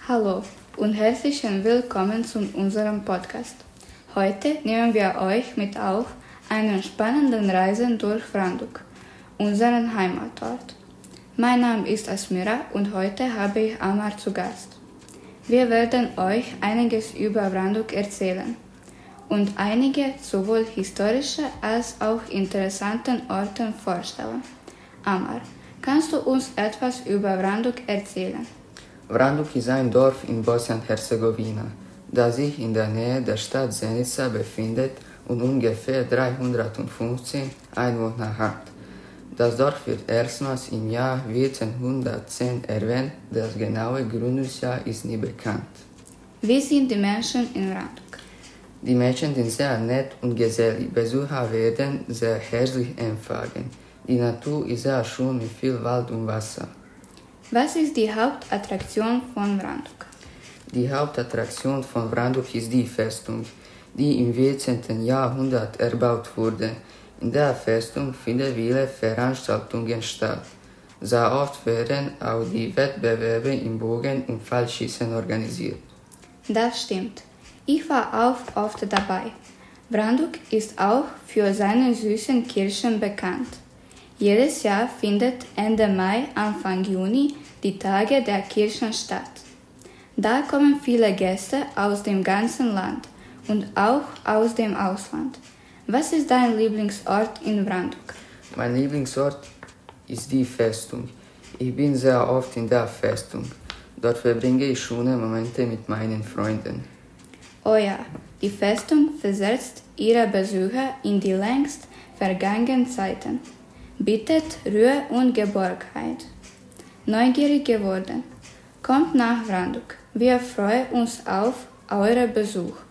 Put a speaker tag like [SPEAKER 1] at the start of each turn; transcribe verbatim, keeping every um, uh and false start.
[SPEAKER 1] Hallo und herzlich willkommen zu unserem Podcast. Heute nehmen wir euch mit auf eine spannende Reise durch Vranduk, unseren Heimatort. Mein Name ist Asmira und heute habe ich Amar zu Gast. Wir werden euch einiges über Vranduk erzählen und einige sowohl historische als auch interessanten Orte vorstellen. Amar, kannst du uns etwas über Vranduk erzählen?
[SPEAKER 2] Vranduk ist ein Dorf in Bosnien-Herzegowina, das sich in der Nähe der Stadt Zenica befindet und ungefähr dreihundertfünfzehn Einwohner hat. Das Dorf wird erstmals im Jahr vierzehnhundertzehn erwähnt, das genaue Gründungsjahr ist nie bekannt.
[SPEAKER 1] Wie sind die Menschen in Vranduk?
[SPEAKER 2] Die Menschen sind sehr nett und gesellig, Besucher werden sehr herzlich empfangen. Die Natur ist sehr schön mit viel Wald und Wasser.
[SPEAKER 1] Was ist die Hauptattraktion von Vranduk?
[SPEAKER 2] Die Hauptattraktion von Vranduk ist die Festung, die im vierzehnten Jahrhundert erbaut wurde. In der Festung finden viele Veranstaltungen statt. Sehr oft werden auch die Wettbewerbe im Bogen- und Pfeilschießen organisiert.
[SPEAKER 1] Das stimmt. Ich war auch oft dabei. Vranduk ist auch für seine süßen Kirschen bekannt. Jedes Jahr findet Ende Mai, Anfang Juni die Tage der Kirchen statt. Da kommen viele Gäste aus dem ganzen Land und auch aus dem Ausland. Was ist dein Lieblingsort in Vranduk?
[SPEAKER 2] Mein Lieblingsort ist die Festung. Ich bin sehr oft in der Festung. Dort verbringe ich schöne Momente mit meinen Freunden.
[SPEAKER 1] Oh ja, die Festung versetzt ihre Besucher in die längst vergangenen Zeiten, bietet Ruhe und Geborgenheit. Neugierig geworden? Kommt nach Vranduk. Wir freuen uns auf euren Besuch.